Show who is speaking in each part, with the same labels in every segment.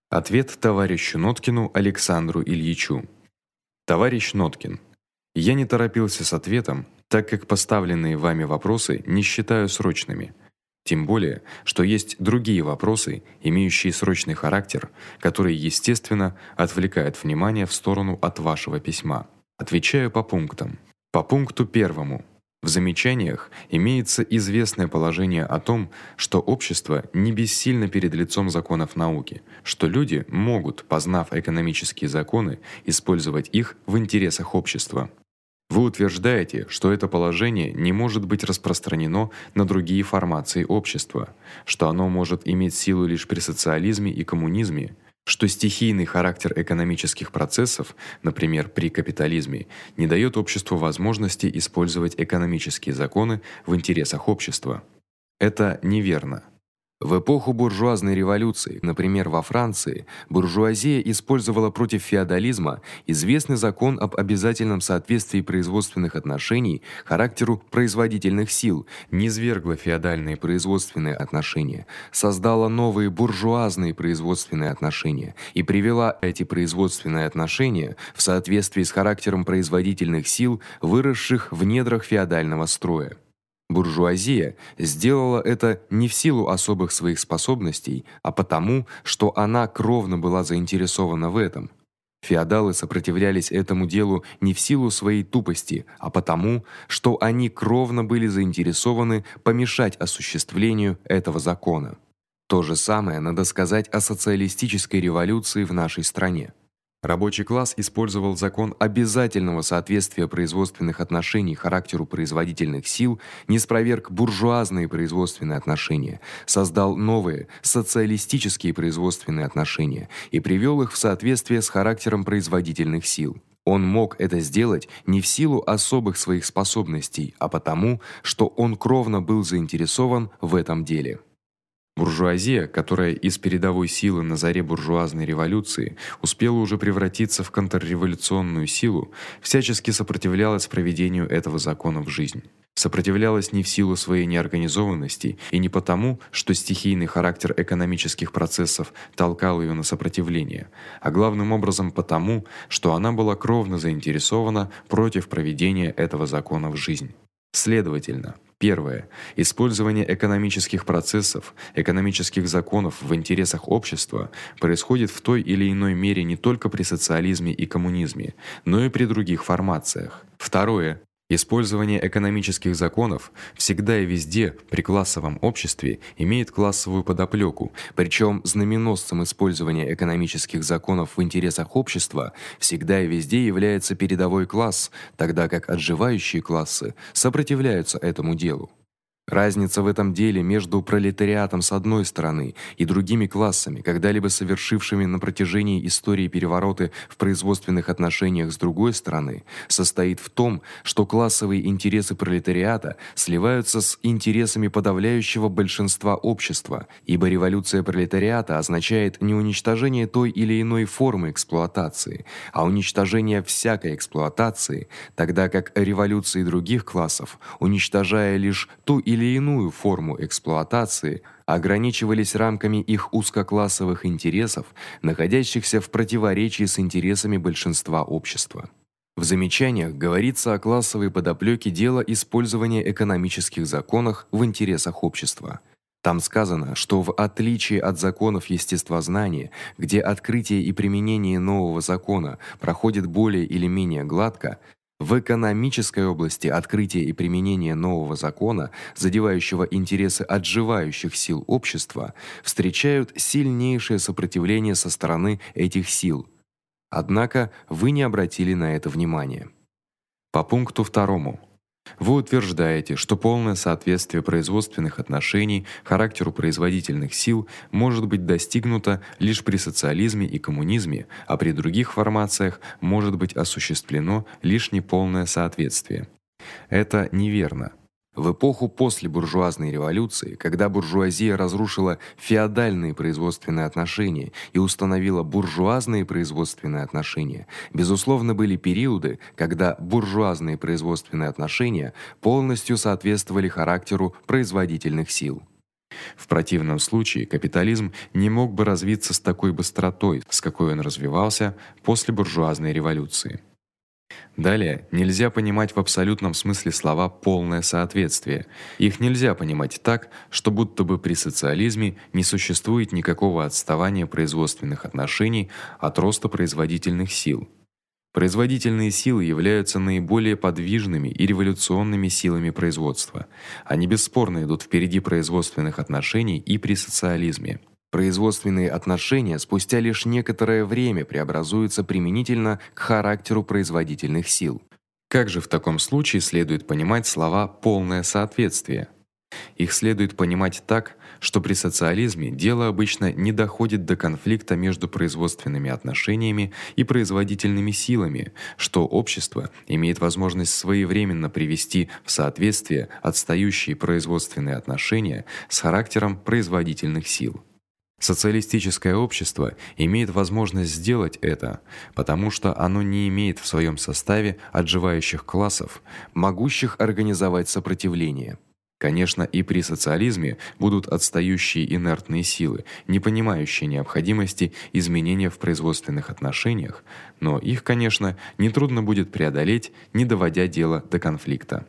Speaker 1: Ответ товарищу Ноткину Александру Ильичу. Товарищ Ноткин, я не торопился с ответом, так как поставленные вами вопросы не считаю срочными. Тем более, что есть другие вопросы, имеющие срочный характер, которые, естественно, отвлекают внимание в сторону от вашего письма. Отвечаю по пунктам. По пункту 1. В замечаниях имеется известное положение о том, что общество не бессильно перед лицом законов науки, что люди могут, познав экономические законы, использовать их в интересах общества. Вы утверждаете, что это положение не может быть распространено на другие формации общества, что оно может иметь силу лишь при социализме и коммунизме, что стихийный характер экономических процессов, например, при капитализме, не даёт обществу возможности использовать экономические законы в интересах общества. Это неверно. В эпоху буржуазной революции, например, во Франции, буржуазия использовала против феодализма известный закон об обязательном соответствии производственных отношений характеру производительных сил, низвергла феодальные производственные отношения, создала новые буржуазные производственные отношения и привела эти производственные отношения в соответствии с характером производительных сил, выросших в недрах феодального строя. Буржуазия сделала это не в силу особых своих способностей, а потому, что она кровно была заинтересована в этом. Феодалы сопротивлялись этому делу не в силу своей тупости, а потому, что они кровно были заинтересованы помешать осуществлению этого закона. То же самое надо сказать о социалистической революции в нашей стране. Рабочий класс использовал закон обязательного соответствия производственных отношений характеру производительных сил, ниспровергг буржуазные производственные отношения, создал новые социалистические производственные отношения и привёл их в соответствие с характером производительных сил. Он мог это сделать не в силу особых своих способностей, а потому, что он кровно был заинтересован в этом деле. Буржуазия, которая из передовой силы на заре буржуазной революции успела уже превратиться в контрреволюционную силу, всячески сопротивлялась проведению этого закона в жизнь. Сопротивлялась не в силу своей неорганизованности и не потому, что стихийный характер экономических процессов толкал её на сопротивление, а главным образом потому, что она была кровно заинтересована против проведения этого закона в жизнь. Следовательно, первое. Использование экономических процессов, экономических законов в интересах общества происходит в той или иной мере не только при социализме и коммунизме, но и при других формациях. Второе. Использование экономических законов всегда и везде при классовом обществе имеет классовую подоплёку, причём знаменосцем использования экономических законов в интересах общества всегда и везде является передовой класс, тогда как отживающие классы сопротивляются этому делу. Разница в этом деле между пролетариатом с одной стороны и другими классами, когда-либо совершившими на протяжении истории перевороты в производственных отношениях с другой стороны, состоит в том, что классовые интересы пролетариата сливаются с интересами подавляющего большинства общества, ибо революция пролетариата означает не уничтожение той или иной формы эксплуатации, а уничтожение всякой эксплуатации, тогда как революции других классов, уничтожая лишь ту или иную форму эксплуатации, ограничивались рамками их узкоклассовых интересов, находящихся в противоречии с интересами большинства общества. В замечаниях говорится о классовой подоплёке дела использования экономических законов в интересах общества. Там сказано, что в отличие от законов естествознания, где открытие и применение нового закона проходит более или менее гладко, в экономической области открытие и применение нового закона, задевающего интересы отживающих сил общества, встречают сильнейшее сопротивление со стороны этих сил. Однако вы не обратили на это внимания. По пункту 2. Вы утверждаете, что полное соответствие производственных отношений характеру производительных сил может быть достигнуто лишь при социализме и коммунизме, а при других формациях может быть осуществлено лишь неполное соответствие. Это неверно. В эпоху после буржуазной революции, когда буржуазия разрушила феодальные производственные отношения и установила буржуазные производственные отношения, безусловно, были периоды, когда буржуазные производственные отношения полностью соответствовали характеру производительных сил. В противном случае капитализм не мог бы развиться с такой быстротой, с какой он развивался после буржуазной революции. Далее, нельзя понимать в абсолютном смысле слова «полное соответствие». Их нельзя понимать так, что будто бы при социализме не существует никакого отставания производственных отношений от роста производительных сил. Производительные силы являются наиболее подвижными и революционными силами производства. Они бесспорно идут впереди производственных отношений и при социализме. Производственные отношения спустя лишь некоторое время преобразуются применительно к характеру производительных сил. Как же в таком случае следует понимать слова «полное соответствие»? Их следует понимать так, что при социализме дело обычно не доходит до конфликта между производственными отношениями и производительными силами, что общество имеет возможность своевременно привести в соответствие отстающие производственные отношения с характером производительных сил. Социалистическое общество имеет возможность сделать это, потому что оно не имеет в своем составе отживающих классов, могущих организовать сопротивление. Конечно, и при социализме будут отстающие инертные силы, не понимающие необходимости изменения в производственных отношениях, но их, конечно, нетрудно будет преодолеть, не доводя дело до конфликта.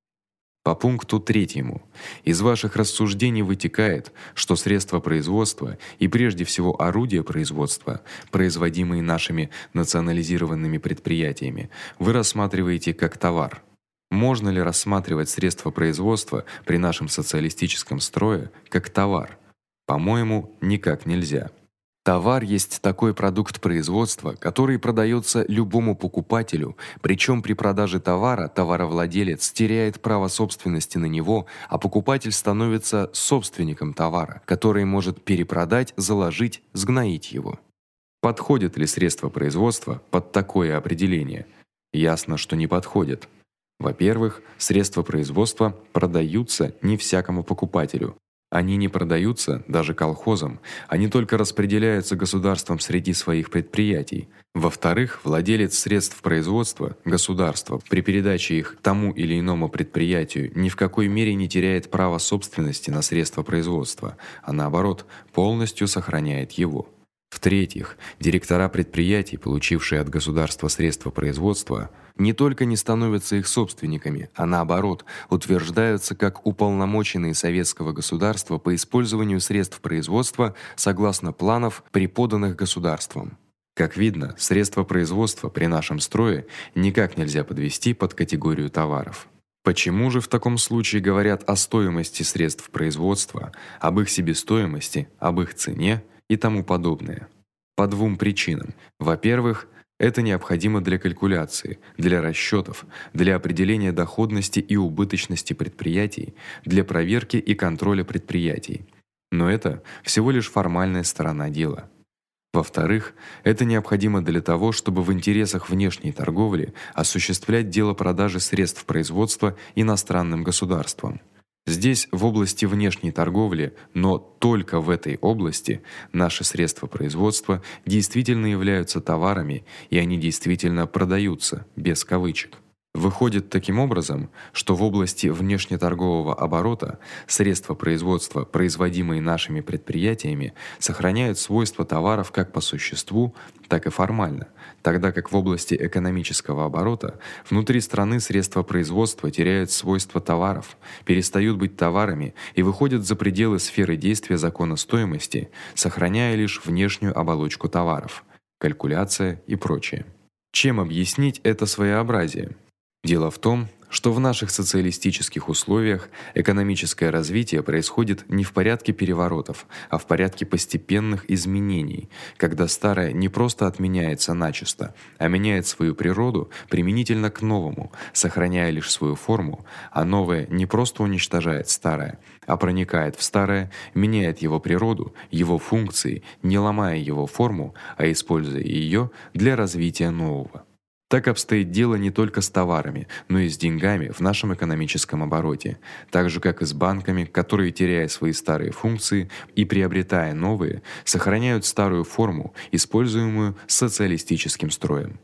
Speaker 1: По пункту 3. Из ваших рассуждений вытекает, что средства производства и прежде всего орудия производства, производимые нашими национализированными предприятиями, вы рассматриваете как товар. Можно ли рассматривать средства производства при нашем социалистическом строе как товар? По-моему, никак нельзя. Товар есть такой продукт производства, который продаётся любому покупателю, причём при продаже товара товаровладелец теряет право собственности на него, а покупатель становится собственником товара, который может перепродать, заложить, сгноить его. Подходит ли средство производства под такое определение? Ясно, что не подходит. Во-первых, средства производства продаются не всякому покупателю. Они не продаются даже колхозам, они только распределяются государством среди своих предприятий. Во-вторых, владелец средств производства, государство, при передаче их тому или иному предприятию ни в какой мере не теряет права собственности на средства производства, а наоборот, полностью сохраняет его. В-третьих, директора предприятий, получившие от государства средства производства, не только не становятся их собственниками, а наоборот, утверждаются как уполномоченные советского государства по использованию средств производства согласно планов, преподанных государством. Как видно, средства производства при нашем строе никак нельзя подвести под категорию товаров. Почему же в таком случае говорят о стоимости средств производства, об их себестоимости, об их цене и тому подобное? По двум причинам. Во-первых, это необходимо для калькуляции, для расчётов, для определения доходности и убыточности предприятий, для проверки и контроля предприятий. Но это всего лишь формальная сторона дела. Во-вторых, это необходимо для того, чтобы в интересах внешней торговли осуществлять дело продажи средств производства иностранным государствам. Здесь, в области внешней торговли, но только в этой области, наши средства производства действительно являются товарами, и они действительно продаются, без кавычек. Выходит таким образом, что в области внешнеторгового оборота средства производства, производимые нашими предприятиями, сохраняют свойства товаров как по существу, так и формально, тогда как в области экономического оборота внутри страны средства производства теряют свойства товаров, перестают быть товарами и выходят за пределы сферы действия закона стоимости, сохраняя лишь внешнюю оболочку товаров, калькуляция и прочее. Чем объяснить это своеобразие? Дело в том, что в наших социалистических условиях экономическое развитие происходит не в порядке переворотов, а в порядке постепенных изменений, когда старое не просто отменяется начисто, а меняет свою природу применительно к новому, сохраняя лишь свою форму, а новое не просто уничтожает старое, а проникает в старое, меняет его природу, его функции, не ломая его форму, а используя её для развития нового. Так обстоит дело не только с товарами, но и с деньгами в нашем экономическом обороте, так же как и с банками, которые, теряя свои старые функции и приобретая новые, сохраняют старую форму, используемую социалистическим строем.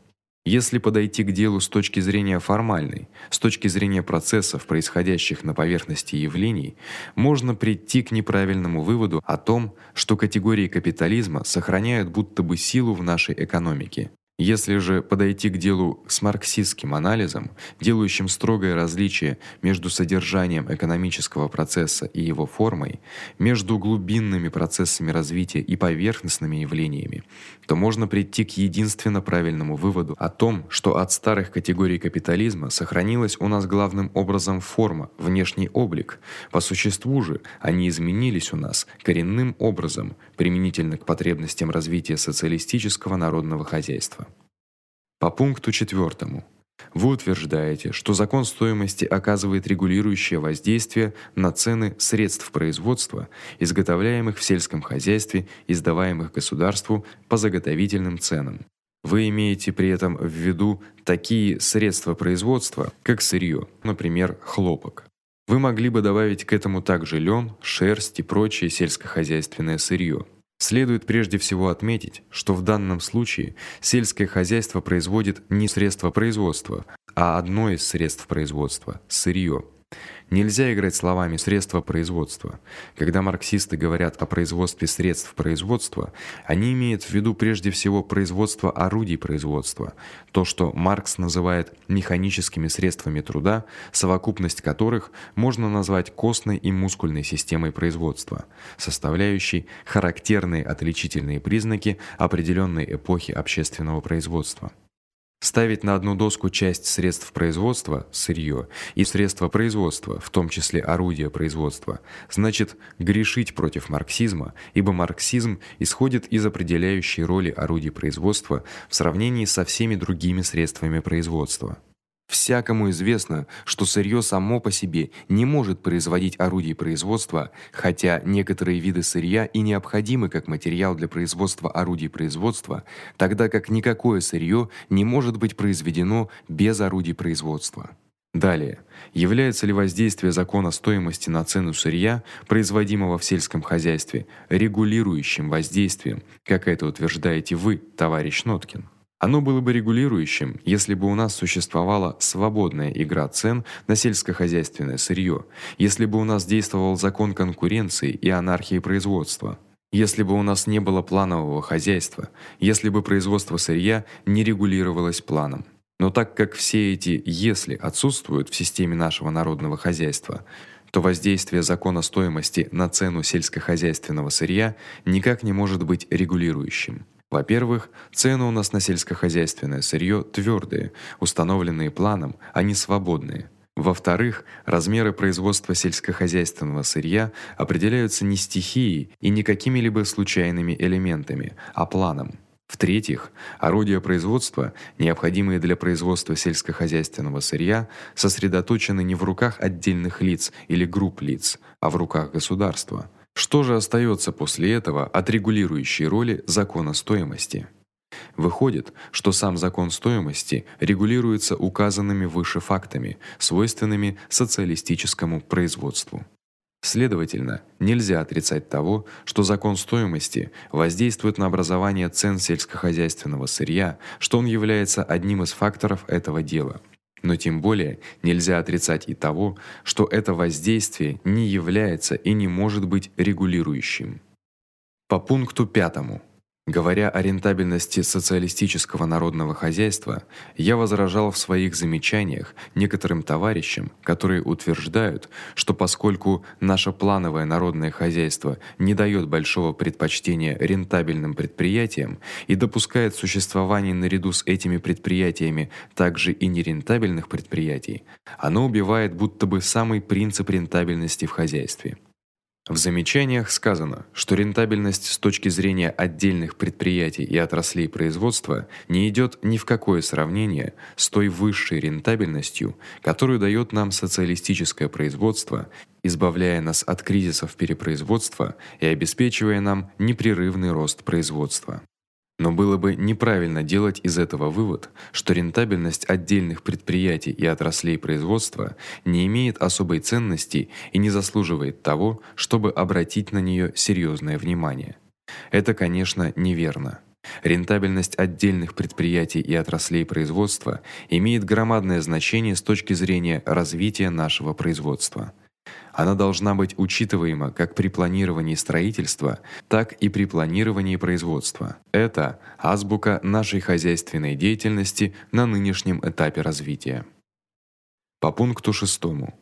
Speaker 1: Если подойти к делу с точки зрения формальной, с точки зрения процессов, происходящих на поверхности явлений, можно прийти к неправильному выводу о том, что категории капитализма сохраняют будто бы силу в нашей экономике. Если же подойти к делу с марксистским анализом, делающим строгое различие между содержанием экономического процесса и его формой, между глубинными процессами развития и поверхностными явлениями, то можно прийти к единственно правильному выводу о том, что от старых категорий капитализма сохранилась у нас главным образом форма, внешний облик. По существу же они изменились у нас коренным образом, применительно к потребностям развития социалистического народного хозяйства. По пункту 4. Вы утверждаете, что закон стоимости оказывает регулирующее воздействие на цены средств производства, изготовляемых в сельском хозяйстве и сдаваемых государству по заготовительным ценам. Вы имеете при этом в виду такие средства производства, как сырье, например, хлопок. Вы могли бы добавить к этому также лен, шерсть и прочее сельскохозяйственное сырье. Следует прежде всего отметить, что в данном случае сельское хозяйство производит не средства производства, а одно из средств производства сырье. Нельзя играть словами средства производства. Когда марксисты говорят о производстве средств производства, они имеют в виду прежде всего производство орудий производства, то, что Маркс называет механическими средствами труда, совокупность которых можно назвать костной и мускульной системой производства, составляющей характерные отличительные признаки определенной эпохи общественного производства. Ставить на одну доску часть средств производства, сырье, и средства производства, в том числе орудия производства, значит грешить против марксизма, ибо марксизм исходит из определяющей роли орудий производства в сравнении со всеми другими средствами производства. Всякому известно, что сырье само по себе не может производить орудий производства, хотя некоторые виды сырья и необходимы как материал для производства орудий производства, тогда как никакое сырье не может быть произведено без орудий производства. Далее, является ли воздействие закона стоимости на цену сырья, производимого в сельском хозяйстве, регулирующим воздействием, как это утверждаете вы, товарищ Ноткин? Оно было бы регулирующим, если бы у нас существовала свободная игра цен на сельскохозяйственное сырье, если бы у нас действовал закон конкуренции и анархии производства, если бы у нас не было планового хозяйства, если бы производство сырья не регулировалось планом. Но так как все эти «если» отсутствуют в системе нашего народного хозяйства, то воздействие закона стоимости на цену сельскохозяйственного сырья никак не может быть регулирующим. Во-первых, цены у нас на сельскохозяйственное сырье твёрдые, установленные планом, а не свободные. Во-вторых, размеры производства сельскохозяйственного сырья определяются не стихией и не какими-либо случайными элементами, а планом. В-третьих, орудия производства, необходимые для производства сельскохозяйственного сырья, сосредоточены не в руках отдельных лиц или групп лиц, а в руках государства. Что же остается после этого от регулирующей роли закона стоимости? Выходит, что сам закон стоимости регулируется указанными выше фактами, свойственными социалистическому производству. Следовательно, нельзя отрицать того, что закон стоимости воздействует на образование цен сельскохозяйственного сырья, что он является одним из факторов этого дела. Но тем более нельзя отрицать и того, что это воздействие не является и не может быть регулирующим. По пункту 5. Говоря о рентабельности социалистического народного хозяйства, я возражал в своих замечаниях некоторым товарищам, которые утверждают, что поскольку наше плановое народное хозяйство не даёт большого предпочтения рентабельным предприятиям и допускает существование наряду с этими предприятиями также и нерентабельных предприятий, оно убивает будто бы самый принцип рентабельности в хозяйстве. В замечаниях сказано, что рентабельность с точки зрения отдельных предприятий и отраслей производства не идёт ни в какое сравнение с той высшей рентабельностью, которую даёт нам социалистическое производство, избавляя нас от кризисов перепроизводства и обеспечивая нам непрерывный рост производства. Но было бы неправильно делать из этого вывод, что рентабельность отдельных предприятий и отраслей производства не имеет особой ценности и не заслуживает того, чтобы обратить на неё серьёзное внимание. Это, конечно, неверно. Рентабельность отдельных предприятий и отраслей производства имеет громадное значение с точки зрения развития нашего производства. Она должна быть учитываема как при планировании строительства, так и при планировании производства. Это азбука нашей хозяйственной деятельности на нынешнем этапе развития. По пункту 6.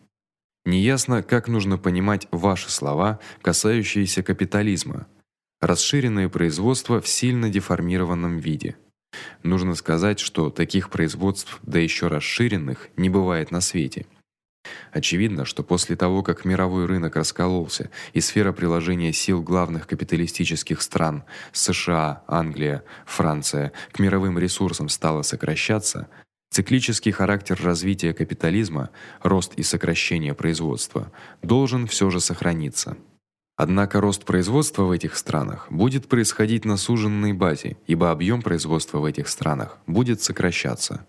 Speaker 1: Неясно, как нужно понимать ваши слова, касающиеся капитализма. Расширенное производство в сильно деформированном виде. Нужно сказать, что таких производств, да еще расширенных, не бывает на свете. Очевидно, что после того, как мировой рынок раскололся и сфера приложения сил главных капиталистических стран США, Англия, Франция к мировым ресурсам стала сокращаться, циклический характер развития капитализма, рост и сокращение производства, должен всё же сохраниться. Однако рост производства в этих странах будет происходить на суженной базе, ибо объем производства в этих странах будет сокращаться.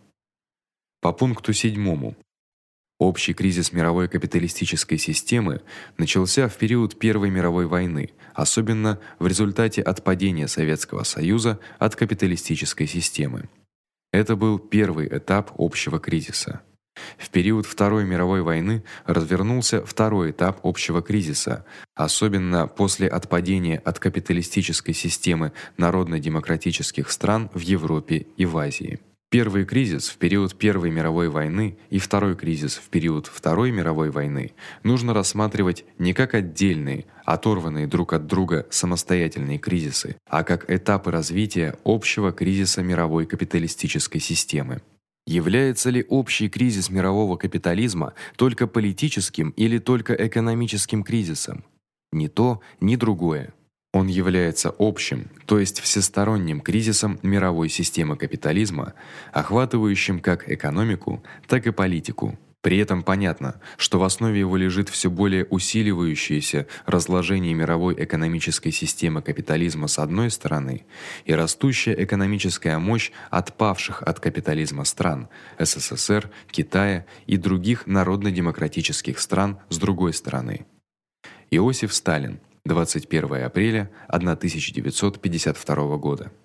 Speaker 1: По пункту 7. Общий кризис мировой капиталистической системы начался в период Первой мировой войны, особенно в результате отпадения Советского Союза от капиталистической системы. Это был первый этап общего кризиса. В период Второй мировой войны развернулся второй этап общего кризиса, особенно после отпадения от капиталистической системы народно-демократических стран в Европе и в Азии. Первый кризис в период Первой мировой войны и второй кризис в период Второй мировой войны нужно рассматривать не как отдельные, оторванные друг от друга самостоятельные кризисы, а как этапы развития общего кризиса мировой капиталистической системы. Является ли общий кризис мирового капитализма только политическим или только экономическим кризисом? Ни то, ни другое. Он является общим, то есть всесторонним кризисом мировой системы капитализма, охватывающим как экономику, так и политику. При этом понятно, что в основе его лежит всё более усиливающееся разложение мировой экономической системы капитализма с одной стороны и растущая экономическая мощь отпавших от капитализма стран СССР, Китая и других народно-демократических стран с другой стороны. Иосиф Сталин, 21 апреля 1952 года.